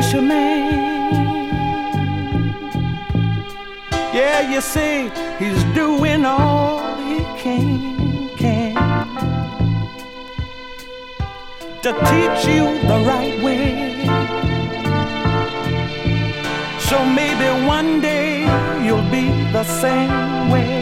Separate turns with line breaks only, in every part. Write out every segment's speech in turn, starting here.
fisherman. Yeah, you see, he's doing all he can to teach you the right way. So maybe one day you'll be the same way.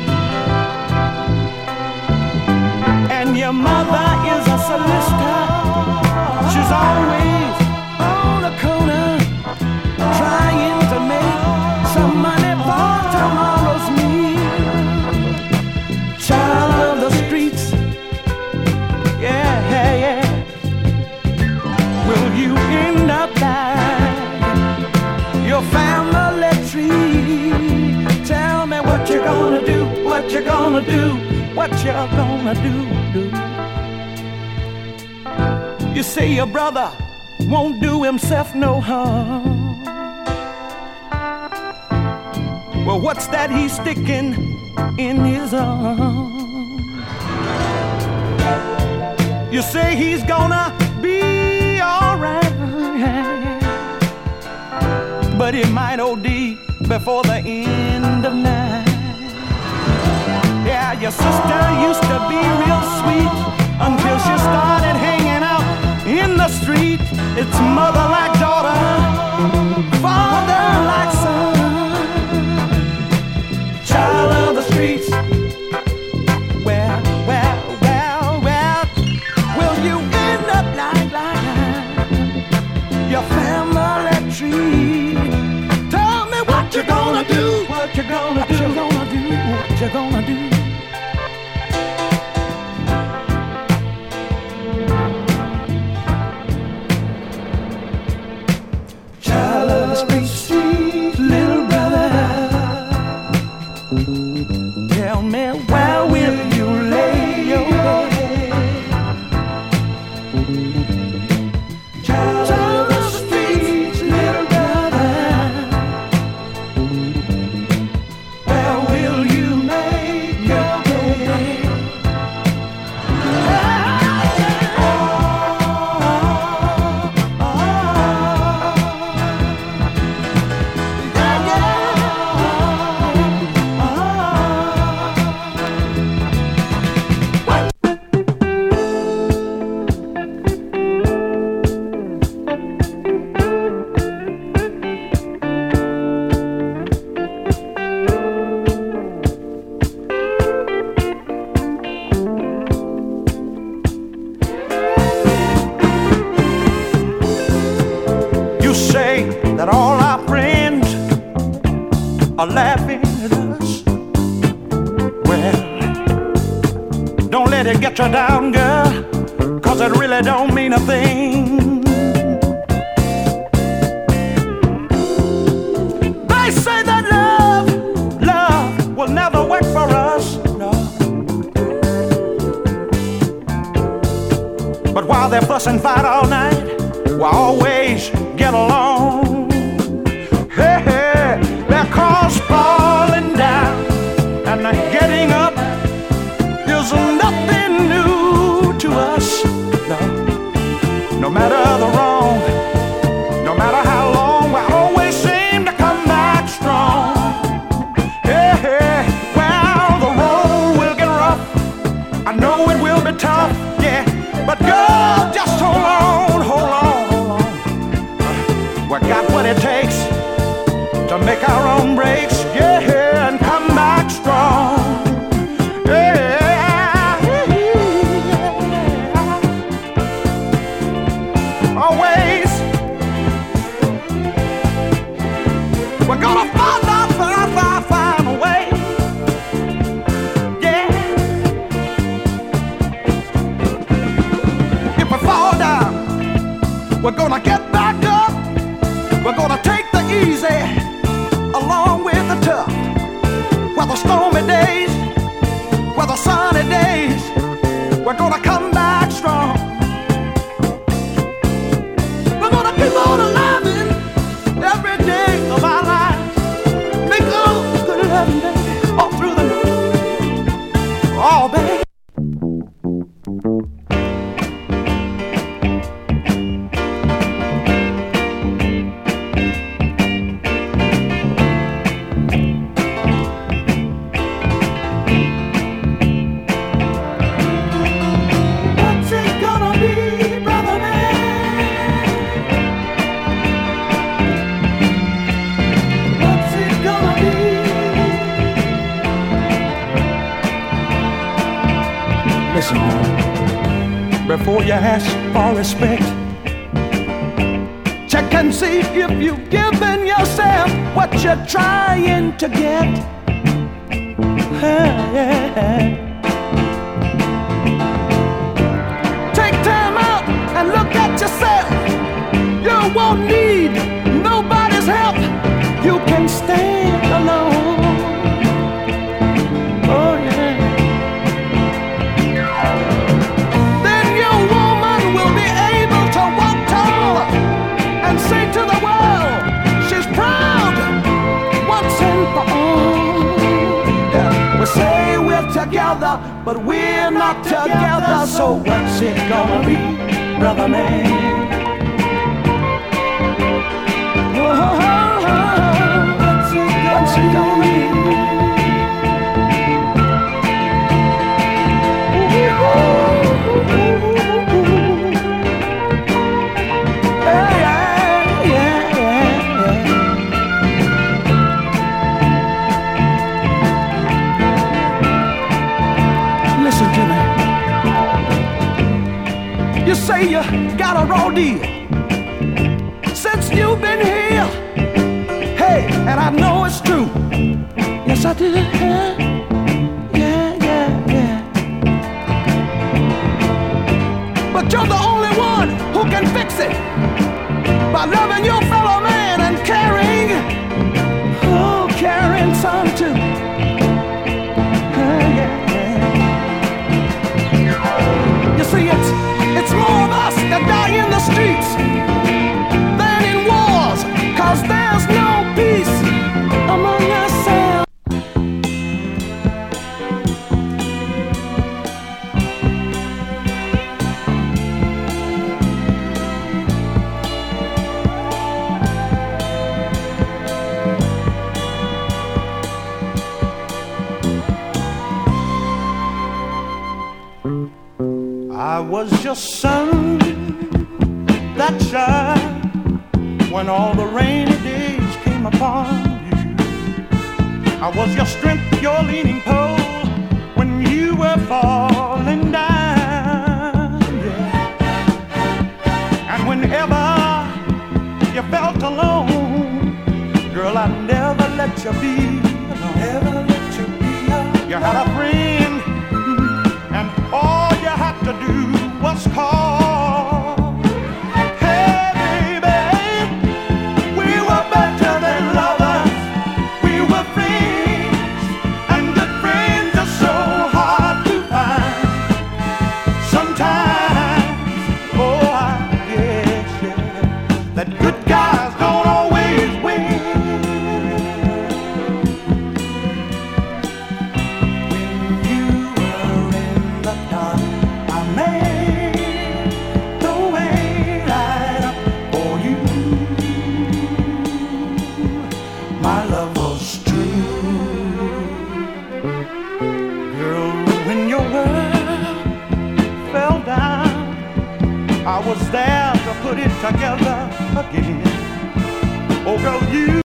And your mother is a solicitor. She's always on the corner trying to make some money for tomorrow's meal. Child of the streets, yeah, yeah. Will you end up like your family tree? Tell me what you're gonna do, what you're gonna do, what you're gonna do. You say your brother won't do himself no harm. Well, what's that he's sticking in his arm? You say he's gonna be alright, but he might OD before the end of night. Yeah, your sister used to be real sweet until she started hanging out in the street. It's mother like daughter, father like son. Child of the streets. Well, will you end up like your family tree? Tell me what you're gonna do, what you're gonna do, what you're gonna do. Child of the streets, little brother. Tell me, where will you lay your head? Child of the streets, little brother. Where will you make your bed? That all our friends are laughing at us. Well, don't let it get you down, girl, 'cause it really don't mean a thing. They say that love will never work for us, no. But while they fuss and fight all night, we'll always get along. Hey, hey, their cars falling down and getting up is nothing new to us. No, no matter the wrong, no matter how long, we always seem to come back strong. Hey, hey, well, the road will get rough. I know it will be tough, yeah, but girl, just hold on, hold on. We got what it takes to make our own breaks, yeah, and come back strong. Yeah. Always. We're gonna find a way. Yeah. If we fall down, we're gonna get back up. We're gonna take the easy along with the tough. Whether stormy days, whether sunny days, we're gonna come back strong. We're gonna keep on loving every day of our lives. Make all good loving, baby, all through the night. Oh, baby. before you ask for respect. Check and see if you've given yourself what you're trying to get. Take time out and look at yourself. You won't need nobody's help. You can stand alone. Oh yeah. Then your woman will be able to walk tall and say to the world she's proud once and for all. Yeah. We say we're together, but we're not together. So what's it gonna be, brother man? What's it gonna be? Listen to me. You say you got a raw deal since you've been here. Hey, and I know it's true. Yes, I did. Yeah. But you're the only one who can fix it by loving your fellow man and caring. Oh, caring some too. Yeah. You see, it's more of us that die in the streets than in wars, 'cause there's no peace among ourselves. I was your sun that shined when all the rainy days came upon you. I was your strength, your leaning pole when you were falling down. Yeah. And whenever you felt alone, girl, I never let you be alone. Never let you be alone. You had a friend, and all you had to do was call. My love was true. Girl, when your world fell down, I was there to put it together again. Oh girl, you